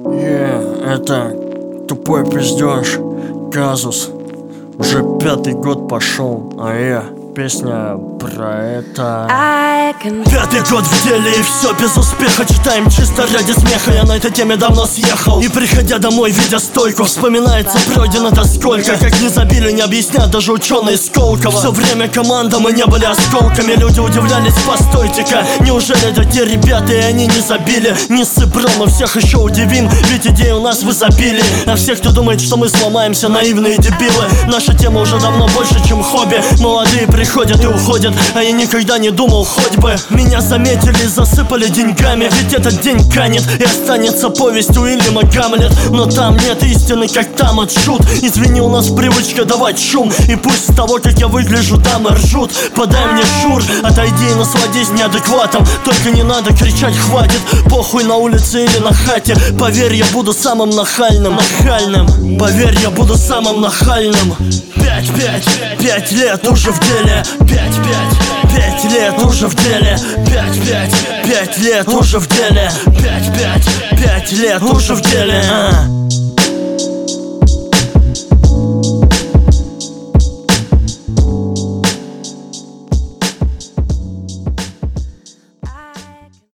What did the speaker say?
Это тупой пиздеж, казус. Уже 5-й год пошел, песня про это. 5-й год в деле и все без успеха. Читаем чисто ради смеха, я на этой теме давно съехал. И приходя домой, видя стойку, вспоминается пройдено-то сколько. Как не забили, не объяснят даже ученые Сколково. Все время команда, мы не были осколками. Люди удивлялись, постойте-ка, неужели это те ребята и они не забили? Не сыбро, мы всех еще удивим, ведь идей у нас в изобилии. А все, кто думает, что мы сломаемся, наивные дебилы. Наша тема уже давно больше, чем хобби. Молодые приходят и уходят, а я никогда не думал, хоть бы меня заметили и засыпали деньгами. Ведь этот день канет и останется повесть Уильяма Гамлет. Но там нет истины, как там отшут. Извини, у нас привычка давать шум. И пусть с того, как я выгляжу, дамы ржут. Подай мне шур, отойди и насладись неадекватом. Только не надо кричать, хватит. Похуй на улице или на хате. Поверь, я буду самым нахальным. Поверь, я буду самым нахальным. 5 лет уже в деле. 5 лет уже в деле. 5 лет уже в деле. 5 лет уже в деле.